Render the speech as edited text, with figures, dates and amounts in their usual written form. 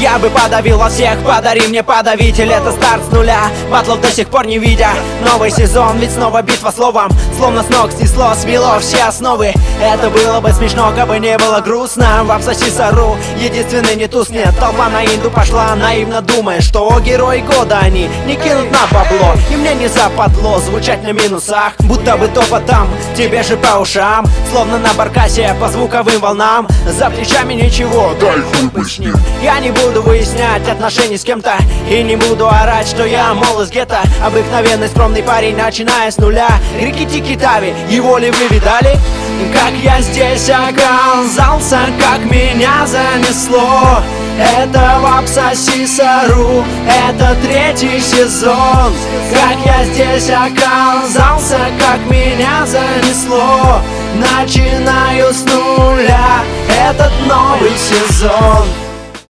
Я бы подавил во всех, подари мне подавитель. Это старт с нуля, батлов до сих пор не видя. Новый сезон, ведь снова битва словом. Словно с ног снесло, свело все основы. Это было бы смешно, как бы не было грустно. В абсасе сору, единственный не туснет. Толпа на инду пошла, наивно думая, что герои года они не кинут на бабло. И мне не западло звучать на минусах, будто бы топотом, тебе же по ушам. Словно на баркасе по звуковым волнам. За плечами ничего, дай хуй бы с ним. Я не буду выяснять отношений с кем-то, и не буду орать, что я, мол, из гетто. Обыкновенный скромный парень, начиная с нуля. Рикки-тики-тави, его ли вы видали? Как я здесь оказался, как меня занесло. Это в абсасе сору, это 3-й сезон. Как я здесь оказался, как меня занесло. Начинаю с нуля этот новый сезон.